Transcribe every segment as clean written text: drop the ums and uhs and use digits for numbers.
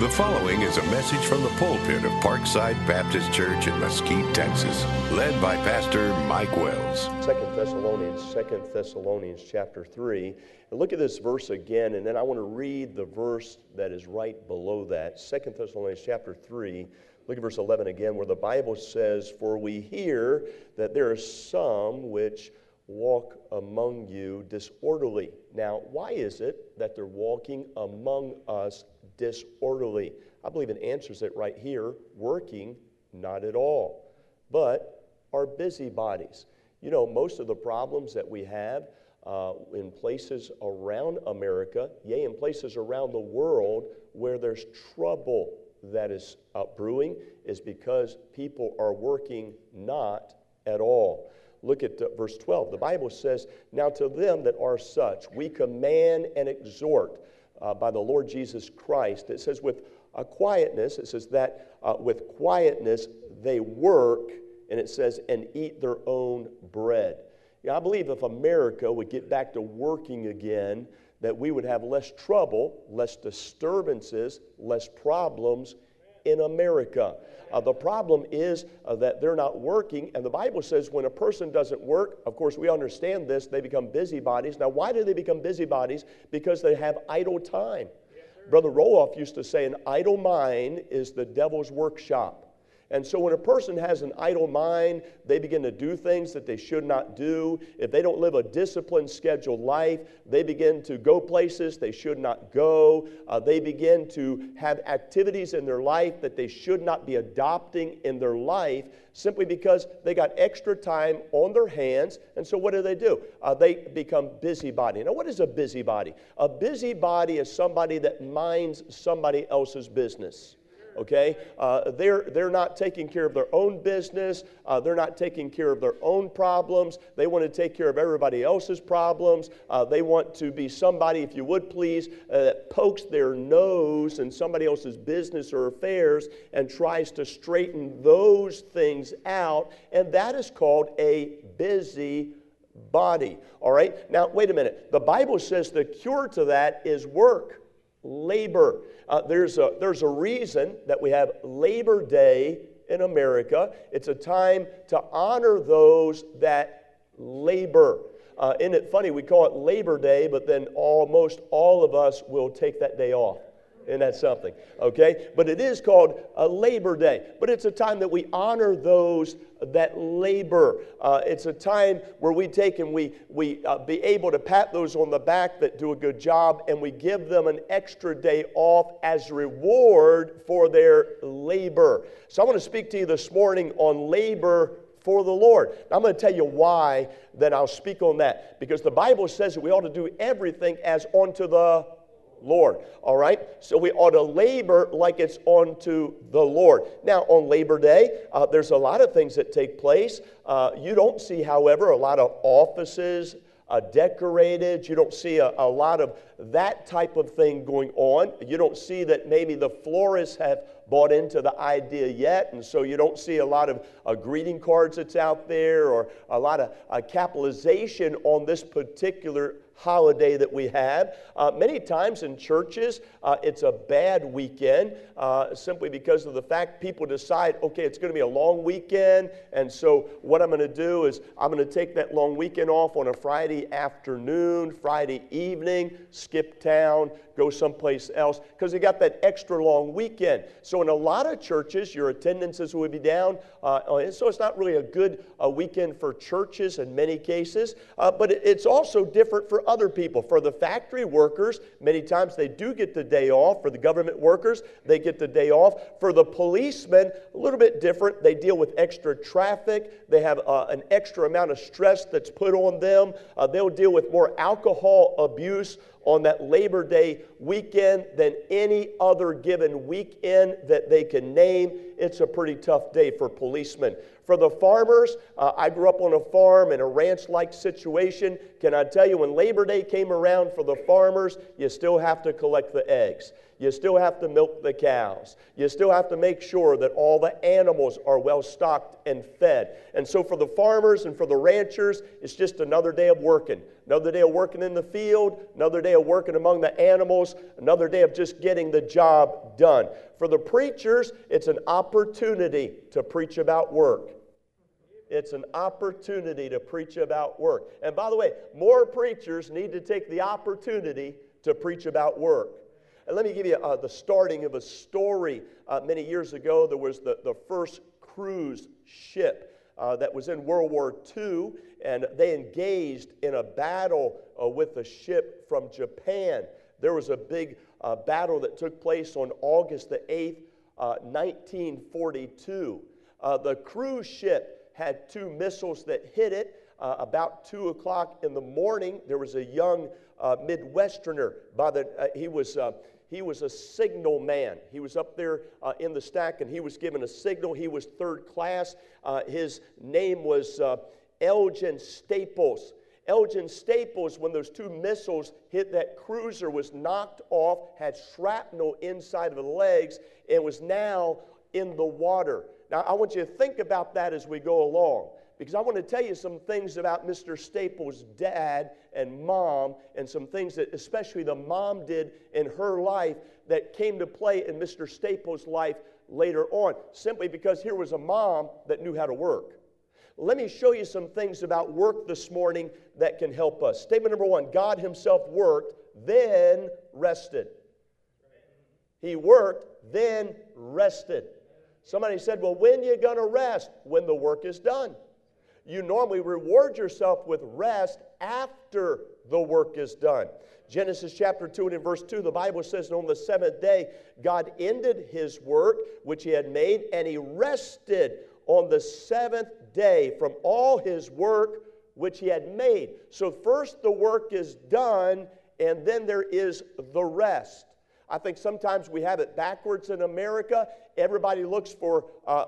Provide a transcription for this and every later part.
The following is a message from the pulpit of Parkside Baptist Church in Mesquite, Texas, led by Pastor Mike Wells. 2 Thessalonians chapter 3. And look at this verse again, and then I want to read the verse that is right below that. 2 Thessalonians chapter 3, look at verse 11 again, where the Bible says, "For we hear that there are some which walk among you disorderly." Now, why is it that they're walking among us disorderly? I believe it answers it right here. Working, not at all, but are busybodies. You know, most of the problems that we have in places around America, yea, in places around the world where there's trouble that is brewing, is because people are working not at all. Look at verse 12. The Bible says, "Now to them that are such, we command and exhort by the Lord Jesus Christ." It says with a quietness, it says that with quietness they work, and it says, and eat their own bread. I believe if America would get back to working again, that we would have less trouble, less disturbances, less problems in America. The problem is that they're not working, and the Bible says when a person doesn't work, of course we understand this, they become busybodies. Now why do they become busybodies? Because they have idle time. Brother Roloff used to say an idle mind is the devil's workshop. And so when a person has an idle mind, they begin to do things that they should not do. If they don't live a disciplined, scheduled life, they begin to go places they should not go. They begin to have activities in their life that they should not be adopting in their life simply because they got extra time on their hands. And so what do? They become busybody. Now what is a busybody? A busybody is somebody that minds somebody else's business. Okay, they're not taking care of their own business. They're not taking care of their own problems. They want to take care of everybody else's problems. They want to be somebody, if you would please, that pokes their nose in somebody else's business or affairs and tries to straighten those things out. And that is called a busybody. All right, now wait a minute. The Bible says the cure to that is work, labor. There's a reason that we have Labor Day in America. It's a time to honor those that labor. Isn't it funny? We call it Labor Day, but then almost all of us will take that day off. Isn't that something? Okay? But it is called a Labor Day. But it's a time that we honor those that labor. It's a time where we take and we be able to pat those on the back that do a good job, and we give them an extra day off as reward for their labor. So I want to speak to you this morning on labor for the Lord. Now, I'm going to tell you why then I'll speak on that. Because the Bible says that we ought to do everything as unto the Lord. All right? So we ought to labor like it's unto the Lord. Now, on Labor Day, there's a lot of things that take place. You don't see, however, a lot of offices decorated. You don't see a lot of that type of thing going on. You don't see that maybe the florists have bought into the idea yet, and so you don't see a lot of greeting cards that's out there or a lot of capitalization on this particular holiday that we have. Many times in churches, it's a bad weekend simply because of the fact people decide, okay, it's going to be a long weekend, and so what I'm going to do is I'm going to take that long weekend off on a Friday afternoon, Friday evening, skip town, go someplace else, because you got that extra long weekend. So in a lot of churches, your attendances would be down, so it's not really a good weekend for churches in many cases, but it's also different for other people. For the factory workers, many times they do get the day off. For the government workers, they get the day off. For the policemen, a little bit different. They deal with extra traffic. They have an extra amount of stress that's put on them. They'll deal with more alcohol abuse on that Labor Day weekend than any other given weekend that they can name. It's a pretty tough day for policemen. For the farmers, I grew up on a farm in a ranch-like situation. Can I tell you, when Labor Day came around for the farmers, you still have to collect the eggs. You still have to milk the cows. You still have to make sure that all the animals are well stocked and fed. And so for the farmers and for the ranchers, it's just another day of working. Another day of working in the field, another day of working among the animals, another day of just getting the job done. For the preachers, it's an opportunity to preach about work. It's an opportunity to preach about work. And by the way, more preachers need to take the opportunity to preach about work. And let me give you the starting of a story. Many years ago, there was the first cruise ship that was in World War II, and they engaged in a battle with a ship from Japan. There was a big battle that took place on August the 8th, 1942. The cruise ship had 2 missiles that hit it. About 2 o'clock in the morning, there was a young Midwesterner. He was a signal man. He was up there in the stack, and he was given a signal. He was 3rd class. His name was Elgin Staples. Elgin Staples, when those 2 missiles hit that cruiser, was knocked off, had shrapnel inside of the legs, and was now in the water. Now, I want you to think about that as we go along, because I want to tell you some things about Mr. Staples' dad and mom, and some things that especially the mom did in her life that came to play in Mr. Staples' life later on, simply because here was a mom that knew how to work. Let me show you some things about work this morning that can help us. Statement number 1, God himself worked, then rested. He worked, then rested. Somebody said, well, when are you going to rest? When the work is done. You normally reward yourself with rest after the work is done. Genesis chapter 2 and in verse 2, the Bible says, and on the 7th day, God ended his work which he had made, and he rested on the 7th day from all his work which he had made. So first the work is done, and then there is the rest. I think sometimes we have it backwards in America. Everybody looks for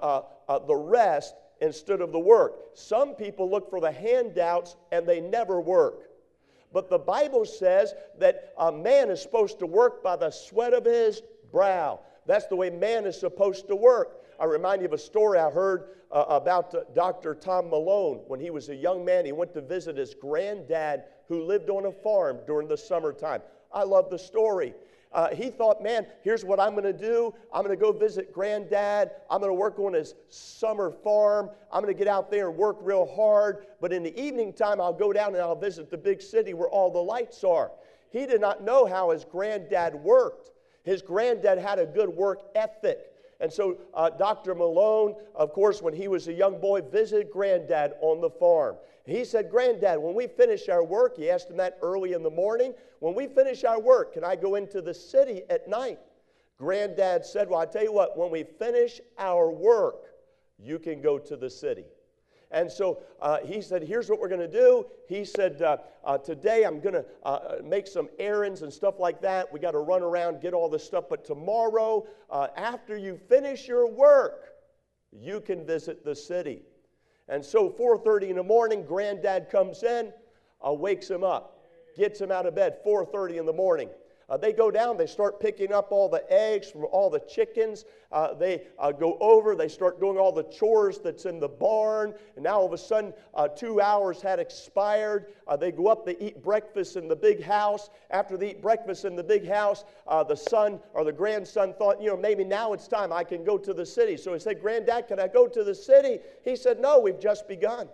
the rest instead of the work. Some people look for the handouts and they never work. But the Bible says that a man is supposed to work by the sweat of his brow. That's the way man is supposed to work. I remind you of a story I heard about Dr. Tom Malone. When he was a young man, he went to visit his granddad who lived on a farm during the summertime. I love the story. He thought, man, here's what I'm going to do. I'm going to go visit Granddad. I'm going to work on his summer farm. I'm going to get out there and work real hard. But in the evening time, I'll go down and I'll visit the big city where all the lights are. He did not know how his granddad worked. His granddad had a good work ethic. And so Dr. Malone, of course, when he was a young boy, visited Granddad on the farm. He said, Granddad, when we finish our work, he asked him that early in the morning, when we finish our work, can I go into the city at night? Granddad said, well, I tell you what, when we finish our work, you can go to the city. And so he said, here's what we're going to do. He said, today I'm going to make some errands and stuff like that. We got to run around, get all this stuff. But tomorrow, after you finish your work, you can visit the city. And so 4:30 in the morning, Granddad comes in, wakes him up, gets him out of bed, 4:30 in the morning. They go down, they start picking up all the eggs from all the chickens. They go over, they start doing all the chores that's in the barn. And now all of a sudden, 2 hours had expired. They go up, they eat breakfast in the big house. After they eat breakfast in the big house, the son or the grandson thought, maybe now it's time I can go to the city. So he said, Granddad, can I go to the city? He said, no, we've just begun.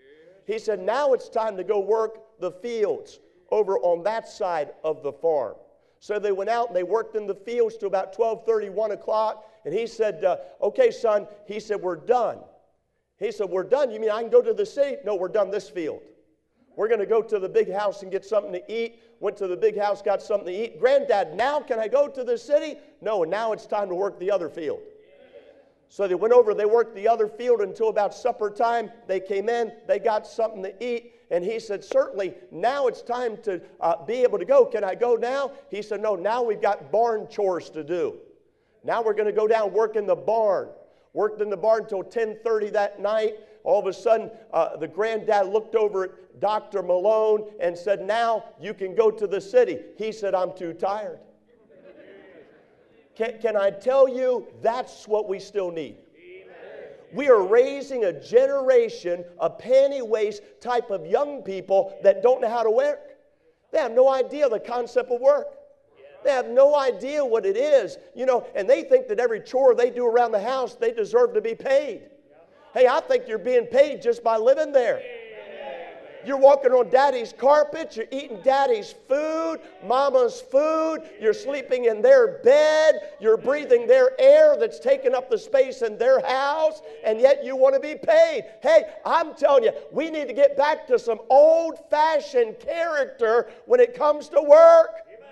He said, now it's time to go work the fields over on that side of the farm. So they went out and they worked in the fields till about 12:30, 1 o'clock. And he said, okay, son. He said, we're done. He said, we're done? You mean I can go to the city? No, we're done this field. We're going to go to the big house and get something to eat. Went to the big house, got something to eat. Granddad, now can I go to the city? No, now it's time to work the other field. So they went over, they worked the other field until about supper time. They came in, they got something to eat. And he said, certainly, now it's time to be able to go. Can I go now? He said, no, now we've got barn chores to do. Now we're going to go down, work in the barn. Worked in the barn until 10:30 that night. All of a sudden, the granddad looked over at Dr. Malone and said, now you can go to the city. He said, I'm too tired. Can I tell you, that's what we still need. We are raising a generation of panty waist type of young people that don't know how to work. They have no idea the concept of work. They have no idea what it is, and they think that every chore they do around the house, they deserve to be paid. Hey, I think you're being paid just by living there. You're walking on daddy's carpet, you're eating daddy's food, mama's food, you're sleeping in their bed, you're breathing their air that's taking up the space in their house, and yet you want to be paid. Hey, I'm telling you, we need to get back to some old-fashioned character when it comes to work.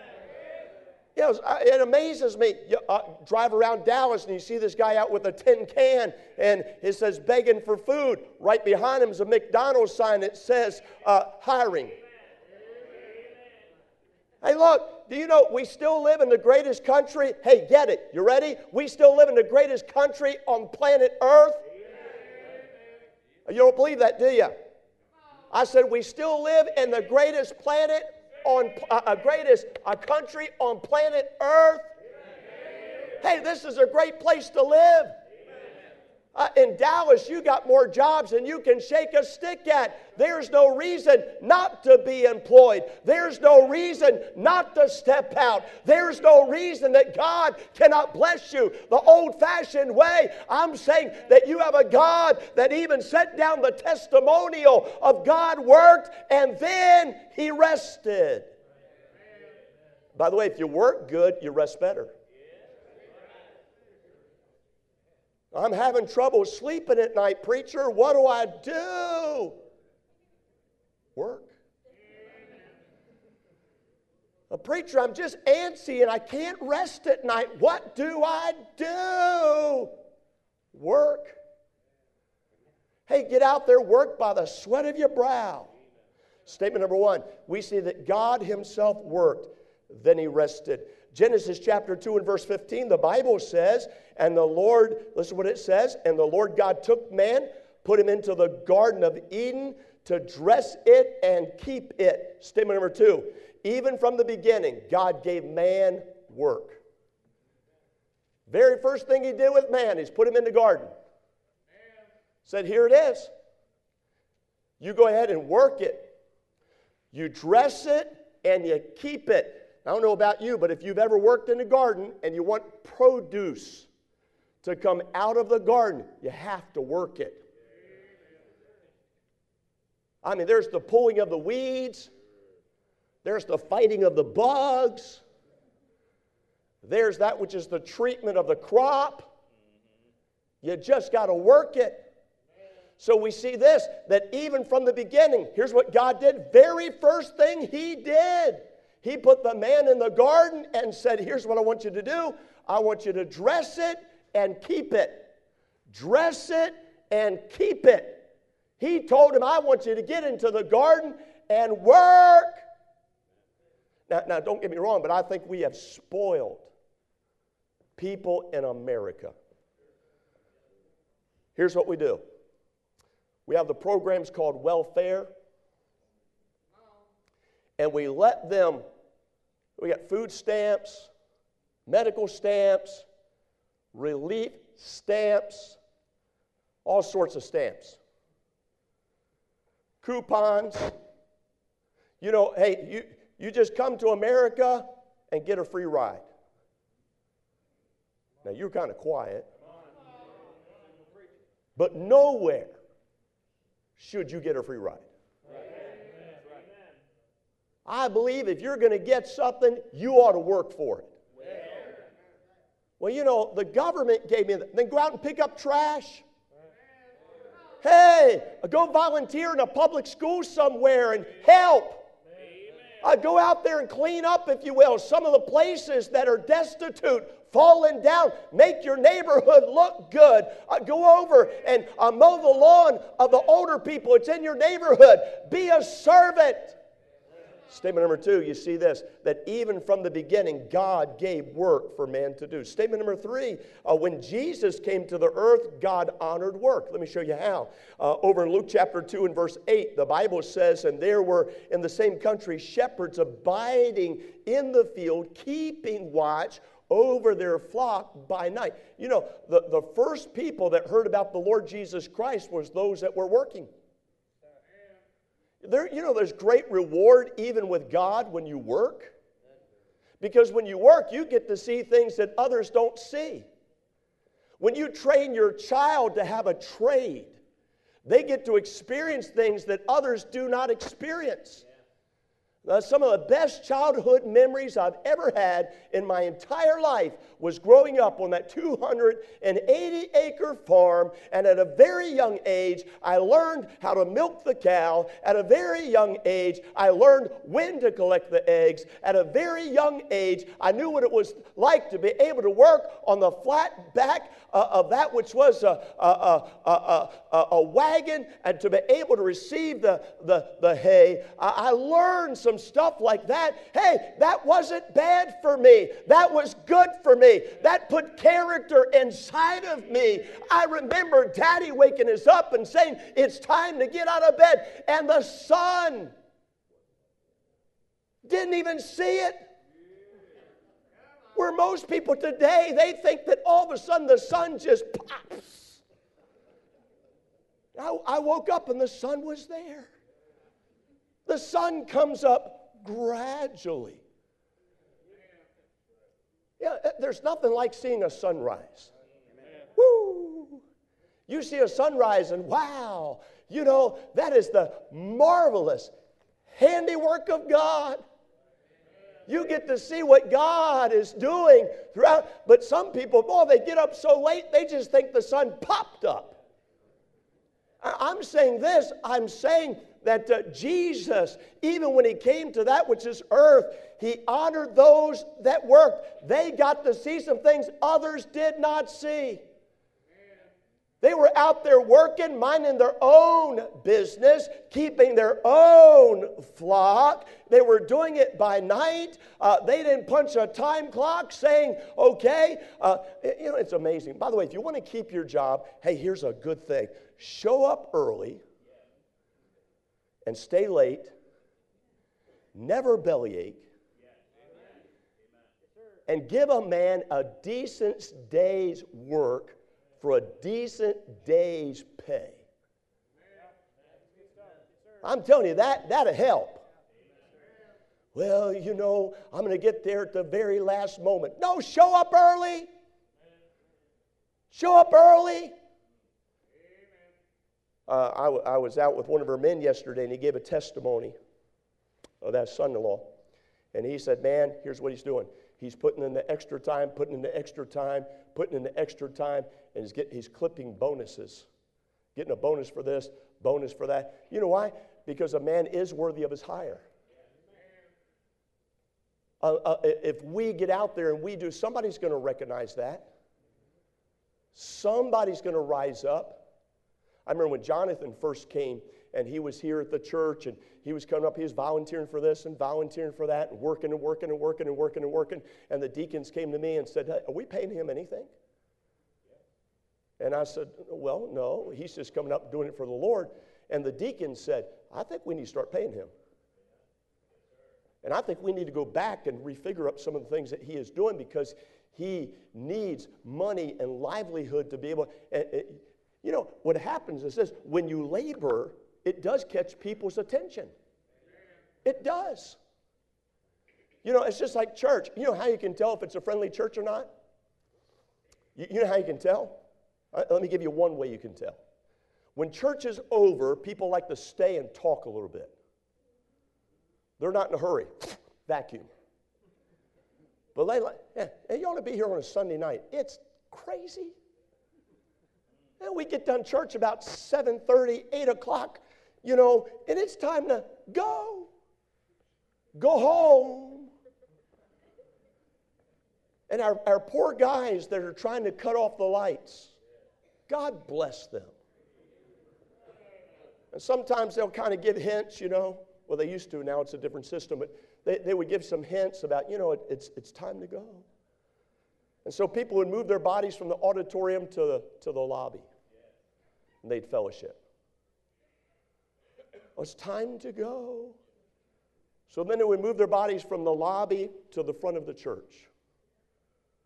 It amazes me. You drive around Dallas and you see this guy out with a tin can and it says begging for food. Right behind him is a McDonald's sign that says hiring. Hey, look, do you know we still live in the greatest country? Hey, get it. You ready? We still live in the greatest country on planet Earth. You don't believe that, do you? I said we still live in the greatest planet on greatest country on planet Earth. Hey, this is a great place to live. In Dallas, you got more jobs than you can shake a stick at. There's no reason not to be employed. There's no reason not to step out. There's no reason that God cannot bless you the old-fashioned way. I'm saying that you have a God that even set down the testimonial of God worked and then He rested. By the way, if you work good, you rest better. I'm having trouble sleeping at night, preacher. What do I do? Work. Preacher, I'm just antsy and I can't rest at night. What do I do? Work. Hey, get out there, work by the sweat of your brow. Statement number one, we see that God Himself worked, then He rested. Genesis chapter 2 and verse 15, the Bible says, and the Lord, listen what it says, and the Lord God took man, put him into the Garden of Eden to dress it and keep it. Statement number two, even from the beginning, God gave man work. Very first thing He did with man is put him in the garden. Said, here it is. You go ahead and work it. You dress it and you keep it. I don't know about you, but if you've ever worked in a garden and you want produce to come out of the garden, you have to work it. I mean, there's the pulling of the weeds. There's the fighting of the bugs. There's that which is the treatment of the crop. You just got to work it. So we see this, that even from the beginning, here's what God did. Very first thing He did. He put the man in the garden and said, here's what I want you to do. I want you to dress it and keep it. Dress it and keep it. He told him, I want you to get into the garden and work. Now, don't get me wrong, but I think we have spoiled people in America. Here's what we do. We have the programs called welfare, and we let them, we got food stamps, medical stamps, relief stamps, all sorts of stamps. Coupons. You know, hey, you just come to America and get a free ride. Now, you're kind of quiet. But nowhere should you get a free ride. I believe if you're going to get something, you ought to work for it. Well, you know, the government gave me that. Then go out and pick up trash. Hey, go volunteer in a public school somewhere and help. Go out there and clean up, if you will, some of the places that are destitute, falling down. Make your neighborhood look good. Go over and mow the lawn of the older people. It's in your neighborhood. Be a servant. Statement number 2, you see this, that even from the beginning, God gave work for man to do. Statement number 3, when Jesus came to the earth, God honored work. Let me show you how. Over in Luke chapter 2 and verse 8, the Bible says, and there were in the same country shepherds abiding in the field, keeping watch over their flock by night. You know, the first people that heard about the Lord Jesus Christ was those that were working. There's great reward even with God when you work. Because when you work, you get to see things that others don't see. When you train your child to have a trade, they get to experience things that others do not experience. Some of the best childhood memories I've ever had in my entire life was growing up on that 280-acre farm, and at a very young age, I learned how to milk the cow. At a very young age, I learned when to collect the eggs. At a very young age, I knew what it was like to be able to work on the flat back of that which was a wagon, and to be able to receive the hay. I learned some stuff like that. Hey, that wasn't bad for me. That was good for me. That put character inside of me. I remember Daddy waking us up and saying, it's time to get out of bed. And the sun didn't even see it. Where most people today, they think that all of a sudden the sun just pops. I woke up and the sun was there. The sun comes up gradually. Yeah, there's nothing like seeing a sunrise. Woo! You see a sunrise and wow, that is the marvelous handiwork of God. You get to see what God is doing throughout. But some people, they get up so late, they just think the sun popped up. I'm saying this, I'm saying that Jesus, even when he came to that which is earth, he honored those that worked. They got to see some things others did not see. They were out there working, minding their own business, keeping their own flock. They were doing it by night. They didn't punch a time clock saying, okay. It's amazing. By the way, if you want to keep your job, hey, here's a good thing. Show up early and stay late. Never bellyache. And give a man a decent day's work for a decent day's pay. I'm telling you, that'll help. Well, I'm going to get there at the very last moment. No, show up early. Show up early. I was out with one of our men yesterday, and he gave a testimony of that son-in-law. And he said, man, here's what he's doing. He's putting in the extra time, putting in the extra time, putting in the extra time, and he's clipping bonuses. Getting a bonus for this, bonus for that. You know why? Because a man is worthy of his hire. If we get out there and we do, somebody's going to recognize that. Somebody's going to rise up. I remember when Jonathan first came, and he was here at the church, and he was coming up, he was volunteering for this and volunteering for that, and working and working and working and working and working. And the deacons came to me and said, hey, are we paying him anything? And I said, well, no, he's just coming up doing it for the Lord. And the deacons said, I think we need to start paying him. And I think we need to go back and refigure up some of the things that he is doing, because he needs money and livelihood to be able. What happens is this: when you labor, it does catch people's attention. It does. It's just like church. You know how you can tell if it's a friendly church or not? You know how you can tell? Let me give you one way you can tell. When church is over, people like to stay and talk a little bit. They're not in a hurry. Vacuum. But hey, you ought to be here on a Sunday night. It's crazy. And we get done church about 7:30, 8 o'clock, and it's time to go. Go home. And our poor guys that are trying to cut off the lights, God bless them. And sometimes they'll kind of give hints, Well, they used to. Now it's a different system. But they would give some hints about, it's time to go. And so people would move their bodies from the auditorium to the lobby. And they'd fellowship. Oh, it's time to go. So then they would move their bodies from the lobby to the front of the church.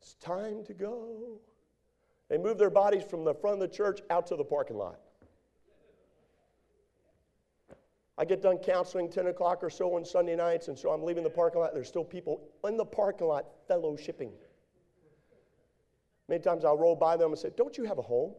It's time to go. They move their bodies from the front of the church out to the parking lot. I get done counseling 10 o'clock or so on Sunday nights, and so I'm leaving the parking lot. There's still people in the parking lot fellowshipping. Many times I'll roll by them and say, don't you have a home?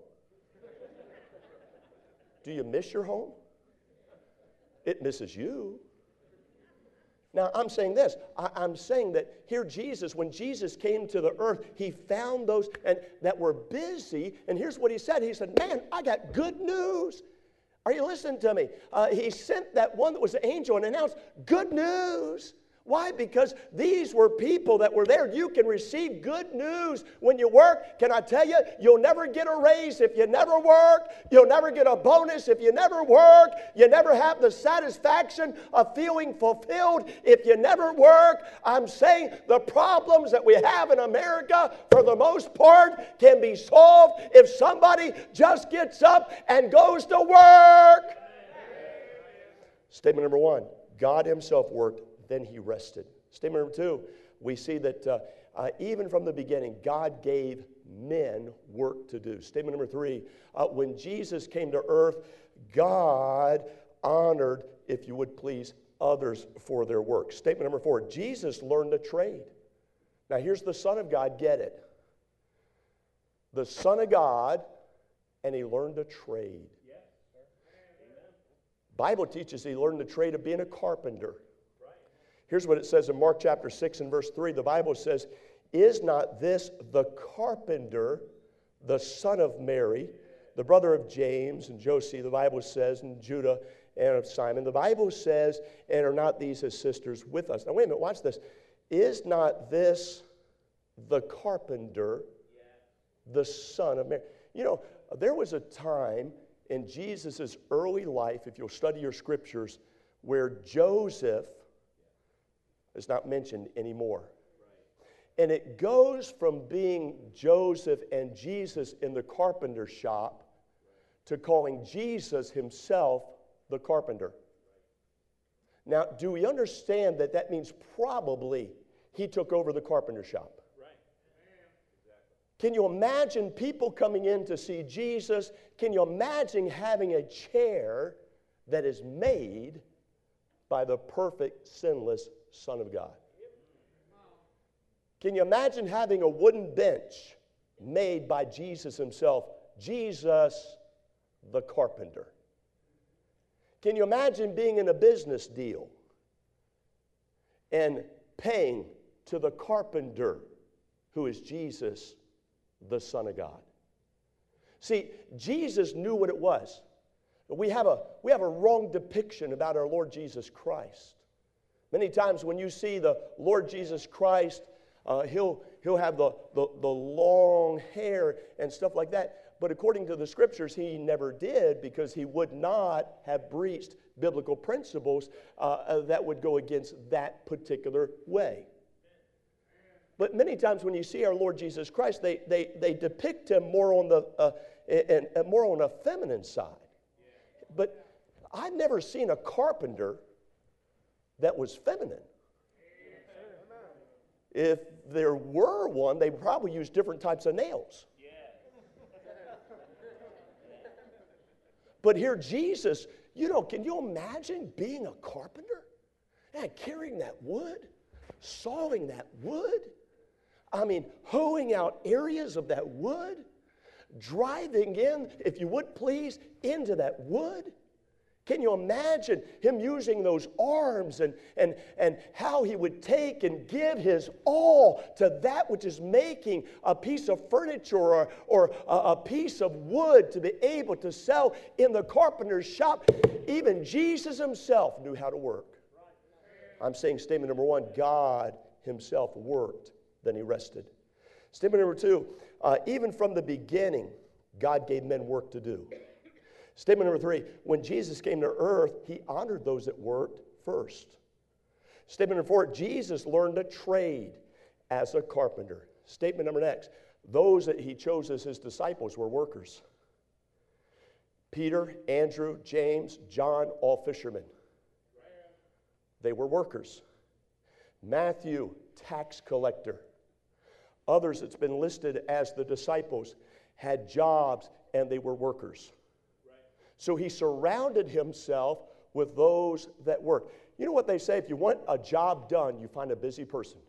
Do you miss your home? It misses you. Now, I'm saying this. I'm saying that here Jesus, when Jesus came to the earth, he found those that were busy, and here's what he said. He said, man, I got good news. Are you listening to me? He sent that one that was the angel and announced good news. Why? Because these were people that were there. You can receive good news when you work. Can I tell you, you'll never get a raise if you never work. You'll never get a bonus if you never work. You never have the satisfaction of feeling fulfilled if you never work. I'm saying the problems that we have in America, for the most part, can be solved if somebody just gets up and goes to work. Statement number one, God himself worked, then he rested. Statement number two, we see that even from the beginning, God gave men work to do. Statement number three, when Jesus came to earth, God honored, if you would please, others for their work. Statement number four, Jesus learned a trade. Now here's the Son of God, get it. The Son of God, and he learned a trade. Bible teaches he learned the trade of being a carpenter. Here's what it says in Mark chapter 6 and verse 3. The Bible says, is not this the carpenter, the son of Mary, the brother of James and Josie, the Bible says, and Judah and of Simon. The Bible says, and are not these his sisters with us? Now wait a minute, watch this. Is not this the carpenter, the son of Mary? You know, there was a time in Jesus' early life, if you'll study your scriptures, where Joseph is not mentioned anymore. And it goes from being Joseph and Jesus in the carpenter shop to calling Jesus himself the carpenter. Now, do we understand that that means probably he took over the carpenter shop? Can you imagine people coming in to see Jesus? Can you imagine having a chair that is made by the perfect, sinless Son of God? Can you imagine having a wooden bench made by Jesus himself, Jesus the carpenter? Can you imagine being in a business deal and paying to the carpenter who is Jesus the Son of God? See, Jesus knew what it was. We have a wrong depiction about our Lord Jesus Christ. Many times when you see the Lord Jesus Christ, he'll have the long hair and stuff like that. But according to the scriptures, he never did, because he would not have breached biblical principles that would go against that particular way. But many times when you see our Lord Jesus Christ, they depict him more on a feminine side. But I've never seen a carpenter that was feminine. If there were one, they probably used different types of nails. But here Jesus, can you imagine being a carpenter and carrying that wood, sawing that wood? I mean, hoeing out areas of that wood, driving in, if you would please, into that wood. Can you imagine him using those arms and how he would take and give his all to that which is making a piece of furniture or a piece of wood to be able to sell in the carpenter's shop? Even Jesus himself knew how to work. I'm saying statement number one, God himself worked, then he rested. Statement number two, even from the beginning, God gave men work to do. Statement number three, when Jesus came to earth, he honored those that worked first. Statement number four, Jesus learned a trade as a carpenter. Statement number next, those that he chose as his disciples were workers. Peter, Andrew, James, John, all fishermen. They were workers. Matthew, tax collector. Others, it's been listed as the disciples, had jobs and they were workers. So he surrounded himself with those that work. You know what they say? If you want a job done, you find a busy person.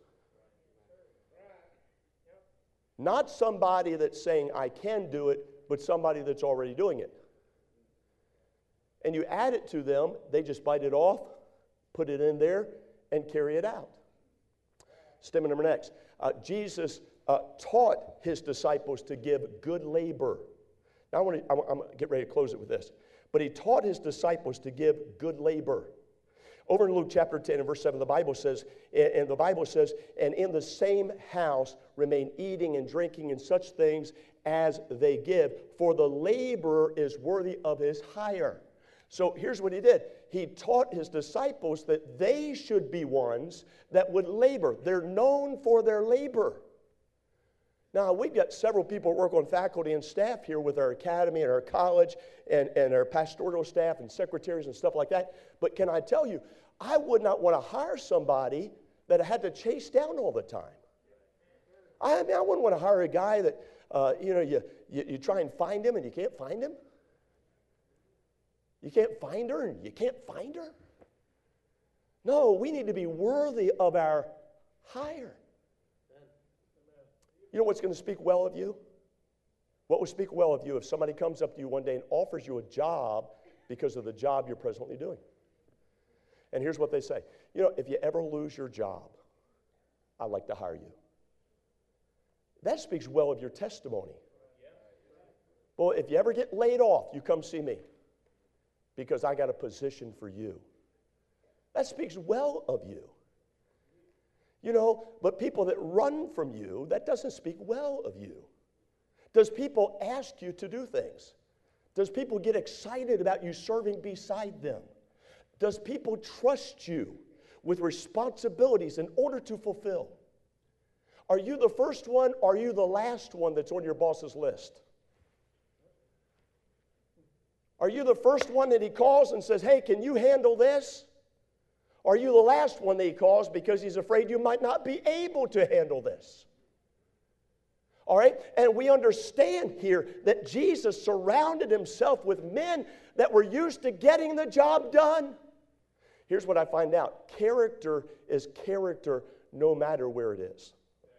Not somebody that's saying, I can do it, but somebody that's already doing it. And you add it to them, they just bite it off, put it in there, and carry it out. Statement number next. Jesus taught his disciples to give good labor. Now I'm going to get ready to close it with this. But he taught his disciples to give good labor. Over in Luke chapter 10 and verse 7, the Bible says, and in the same house remain eating and drinking and such things as they give, for the laborer is worthy of his hire. So here's what he did. He taught his disciples that they should be ones that would labor. They're known for their labor. Now, we've got several people who work on faculty and staff here with our academy and our college and our pastoral staff and secretaries and stuff like that. But can I tell you, I would not want to hire somebody that I had to chase down all the time. I wouldn't want to hire a guy that, you try and find him and you can't find him. You can't find her and you can't find her. No, we need to be worthy of our hire. You know what's going to speak well of you? What will speak well of you if somebody comes up to you one day and offers you a job because of the job you're presently doing? And here's what they say. You know, if you ever lose your job, I'd like to hire you. That speaks well of your testimony. Well, if you ever get laid off, you come see me because I got a position for you. That speaks well of you. You know, but people that run from you, that doesn't speak well of you. Does people ask you to do things? Does people get excited about you serving beside them? Does people trust you with responsibilities in order to fulfill? Are you the first one or are you the last one that's on your boss's list? Are you the first one that he calls and says, hey, can you handle this? Or are you the last one that he calls because he's afraid you might not be able to handle this? All right? And we understand here that Jesus surrounded himself with men that were used to getting the job done. Here's what I find out. Character is character no matter where it is.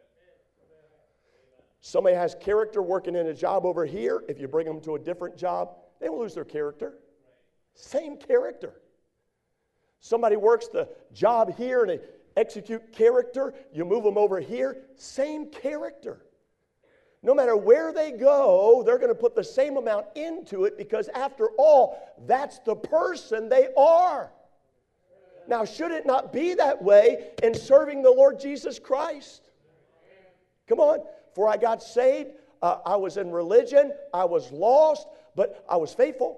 Somebody has character working in a job over here. If you bring them to a different job, they won't lose their character. Same character. Somebody works the job here and they execute character. You move them over here, same character. No matter where they go, they're going to put the same amount into it because after all, that's the person they are. Now, should it not be that way in serving the Lord Jesus Christ? Come on. Before I got saved, I was in religion, I was lost, but I was faithful.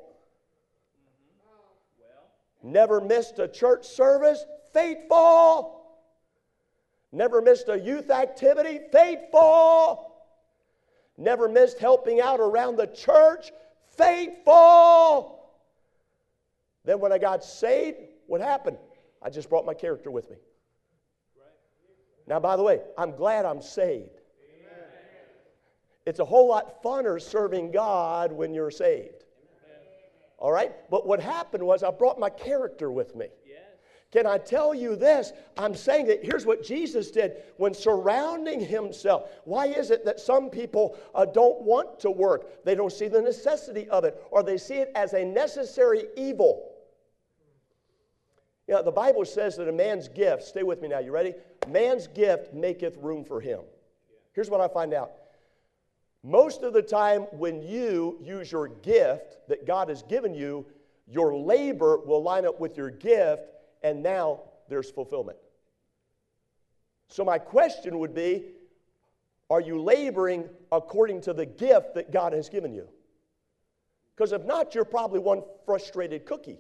Never missed a church service, faithful. Never missed a youth activity, faithful. Never missed helping out around the church, faithful. Then when I got saved, what happened? I just brought my character with me. Now, by the way, I'm glad I'm saved. It's a whole lot funner serving God when you're saved. All right? But what happened was I brought my character with me. Yes. Can I tell you this? I'm saying that here's what Jesus did when surrounding himself. Why is it that some people don't want to work? They don't see the necessity of it, or they see it as a necessary evil. You know, the Bible says that a man's gift, stay with me now, you ready? Man's gift maketh room for him. Here's what I find out. Most of the time when you use your gift that God has given you, your labor will line up with your gift, and now there's fulfillment. So my question would be, are you laboring according to the gift that God has given you? Because if not, you're probably one frustrated cookie.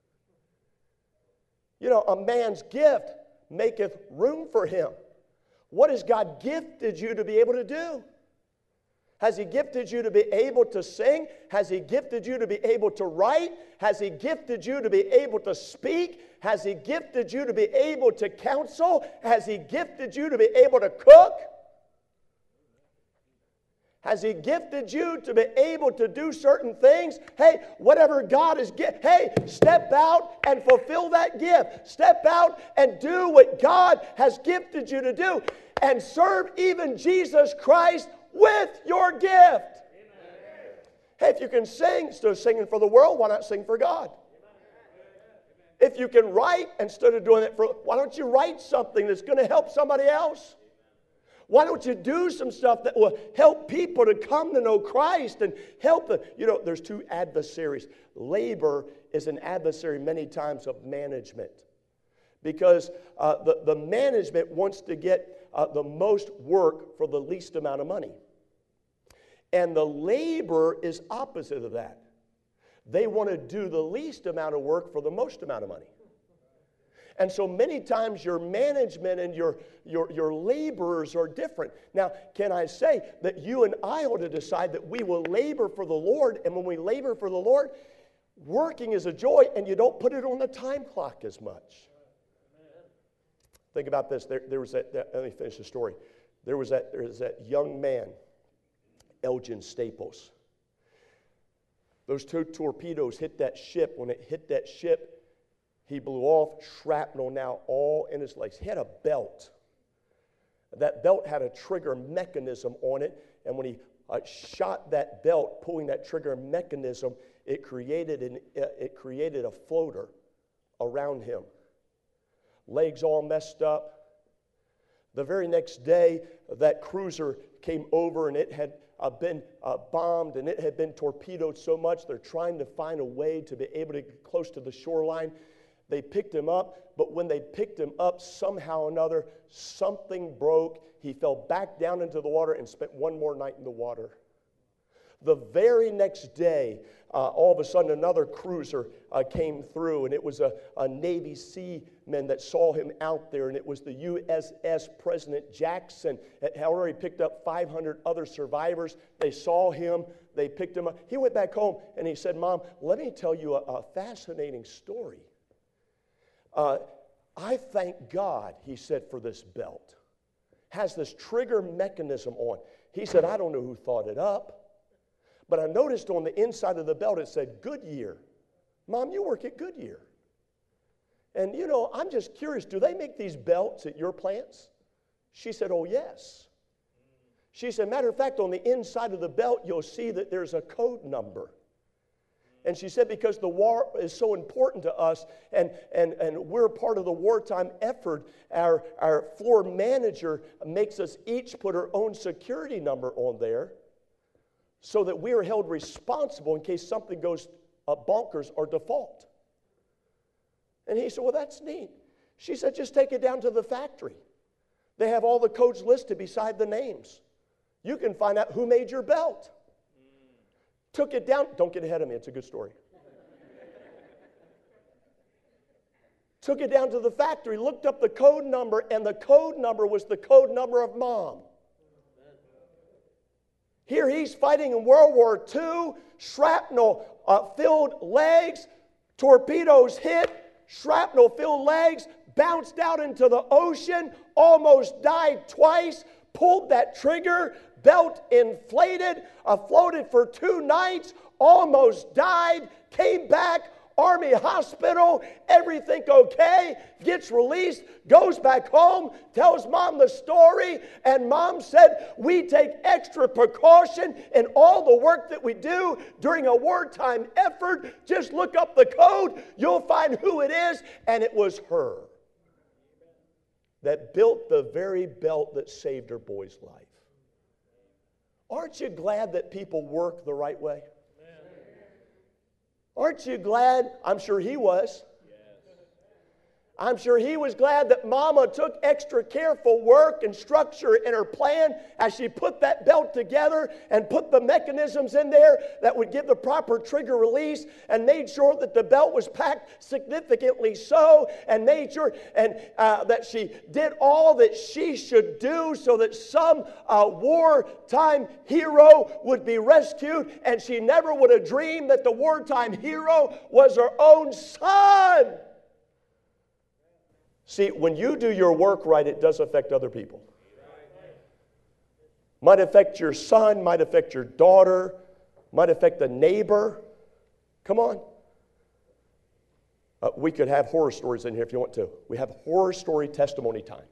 You know, a man's gift maketh room for him. What has God gifted you to be able to do? Has he gifted you to be able to sing? Has he gifted you to be able to write? Has he gifted you to be able to speak? Has he gifted you to be able to counsel? Has he gifted you to be able to cook? Has He gifted you to be able to do certain things? Hey, whatever God has gifted, hey, step out and fulfill that gift. Step out and do what God has gifted you to do. And serve even Jesus Christ with your gift. Amen. Hey, if you can sing instead of singing for the world, why not sing for God? If you can write instead of doing it for, why don't you write something that's going to help somebody else? Why don't you do some stuff that will help people to come to know Christ and help them? You know, there's two adversaries. Labor is an adversary many times of management, because the management wants to get the most work for the least amount of money. And the labor is opposite of that. They want to do the least amount of work for the most amount of money. And so many times your management and your laborers are different. Now, can I say that you and I ought to decide that we will labor for the Lord, and when we labor for the Lord, working is a joy, and you don't put it on the time clock as much. Think about this. There was that, let me finish the story. There was that young man, Elgin Staples. Those two torpedoes hit that ship. When it hit that ship, he blew off, shrapnel now all in his legs. He had a belt. That belt had a trigger mechanism on it, and when he shot that belt, pulling that trigger mechanism, it created a floater around him. Legs all messed up. The very next day, that cruiser came over, and it had been bombed, and it had been torpedoed so much, they're trying to find a way to be able to get close to the shoreline. They picked him up, but when they picked him up, somehow or another, something broke. He fell back down into the water and spent one more night in the water. The very next day, all of a sudden, another cruiser came through, and it was a Navy seaman that saw him out there, and it was the USS President Jackson. It had already picked up 500 other survivors. They saw him. They picked him up. He went back home, and he said, "Mom, let me tell you a fascinating story. I thank God," he said, "for this belt. Has this trigger mechanism on." He said, "I don't know who thought it up, but I noticed on the inside of the belt it said Goodyear. Mom, you work at Goodyear. And you know, I'm just curious, do they make these belts at your plants?" She said, "Oh, yes." She said, "Matter of fact, on the inside of the belt, you'll see that there's a code number." And she said, because the war is so important to us, and we're part of the wartime effort, our floor manager makes us each put our own security number on there so that we are held responsible in case something goes bonkers or default. And he said, "Well, that's neat." She said, "Just take it down to the factory. They have all the codes listed beside the names. You can find out who made your belt." Took it down. Don't get ahead of me. It's a good story. Took it down to the factory, looked up the code number, and the code number was the code number of Mom. Here he's fighting in World War II, shrapnel-filled legs, torpedoes hit, shrapnel-filled legs, bounced out into the ocean, almost died twice, pulled that trigger, belt inflated, floated for 2 nights, almost died, came back, Army hospital, everything okay, gets released, goes back home, tells Mom the story, and Mom said, "We take extra precaution in all the work that we do during a wartime effort. Just look up the code, you'll find who it is," and it was her that built the very belt that saved her boy's life. Aren't you glad that people work the right way? Aren't you glad? I'm sure he was. I'm sure he was glad that Mama took extra careful work and structure in her plan as she put that belt together and put the mechanisms in there that would give the proper trigger release, and made sure that the belt was packed significantly so, and made sure that she did all that she should do so that some wartime hero would be rescued, and she never would have dreamed that the wartime hero was her own son. See, when you do your work right, it does affect other people. Might affect your son, might affect your daughter, might affect the neighbor. Come on. We could have horror stories in here if you want to. We have horror story testimony time.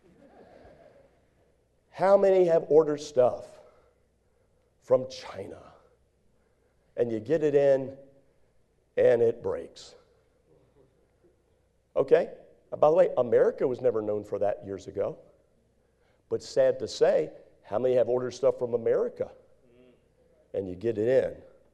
How many have ordered stuff from China? And you get it in and it breaks. Okay? By the way, America was never known for that years ago. But sad to say, how many have ordered stuff from America? And you get it in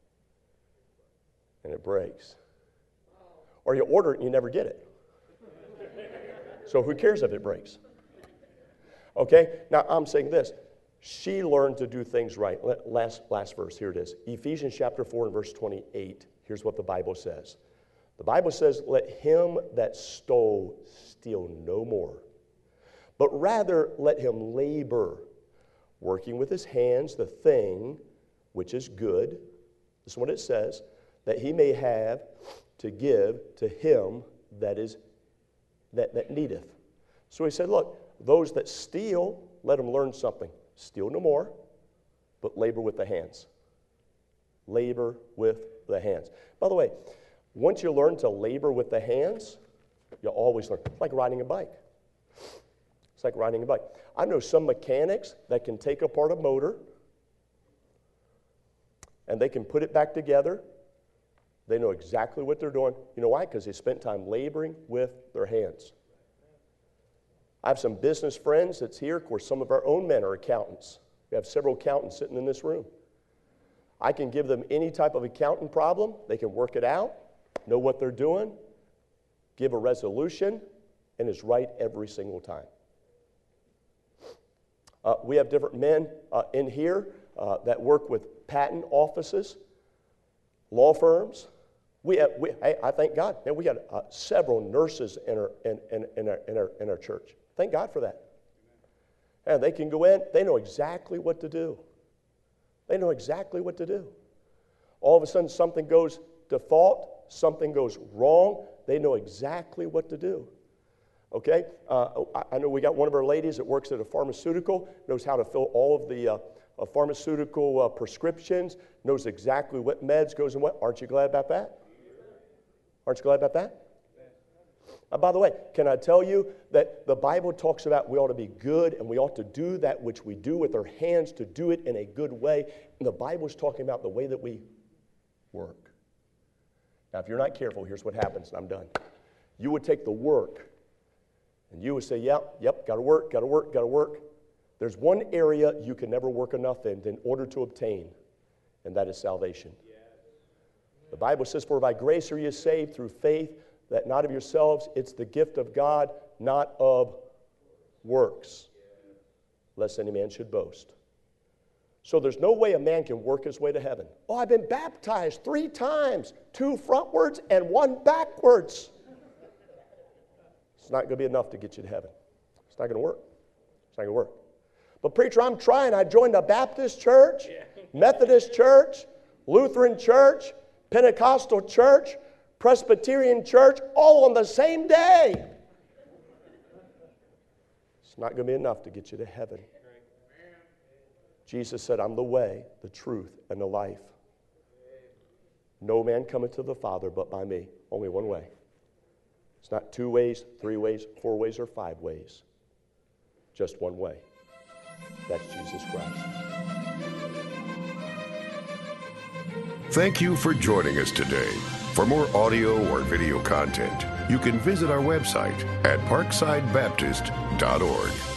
and it breaks. Or you order it and you never get it. So who cares if it breaks? Okay? Now I'm saying this. She learned to do things right. Last verse, here it is. Ephesians chapter 4 and verse 28. Here's what the Bible says. The Bible says, let him that stole steal no more, but rather let him labor, working with his hands the thing which is good. This is what it says, that he may have to give to him that needeth. So he said, look, those that steal, let them learn something. Steal no more, but labor with the hands. Labor with the hands. By the way, once you learn to labor with the hands, you'll always learn. It's like riding a bike. It's like riding a bike. I know some mechanics that can take apart a motor and they can put it back together. They know exactly what they're doing. You know why? Because they spent time laboring with their hands. I have some business friends that's here. Of course, some of our own men are accountants. We have several accountants sitting in this room. I can give them any type of accounting problem. They can work it out, know what they're doing, give a resolution, and it's right every single time. We have different men in here that work with patent offices, law firms. I thank God. Man, we got several nurses in our church. Thank God for that. And they can go in. They know exactly what to do. They know exactly what to do. All of a sudden, something goes default, something goes wrong. They know exactly what to do. Okay? I know we got one of our ladies that works at a pharmaceutical, knows how to fill all of the pharmaceutical prescriptions, knows exactly what meds goes in what. Aren't you glad about that? Aren't you glad about that? By the way, can I tell you that the Bible talks about we ought to be good and we ought to do that which we do with our hands, to do it in a good way. And the Bible is talking about the way that we work. Now, if you're not careful, here's what happens, and I'm done. You would take the work and you would say, yep, got to work. There's one area you can never work enough in order to obtain, and that is salvation. The Bible says, for by grace are you saved through faith, that not of yourselves, it's the gift of God, not of works, lest any man should boast. So there's no way a man can work his way to heaven. Oh, I've been baptized 3 times, 2 frontwards and 1 backwards. It's not going to be enough to get you to heaven. It's not going to work. It's not going to work. But preacher, I'm trying. I joined a Baptist church, Methodist church, Lutheran church, Pentecostal church, Presbyterian church, all on the same day. It's not going to be enough to get you to heaven. Jesus said, I'm the way, the truth, and the life. No man cometh to the Father but by me. Only one way. It's not 2 ways, 3 ways, 4 ways, or 5 ways. Just one way. That's Jesus Christ. Thank you for joining us today. For more audio or video content, you can visit our website at parksidebaptist.org.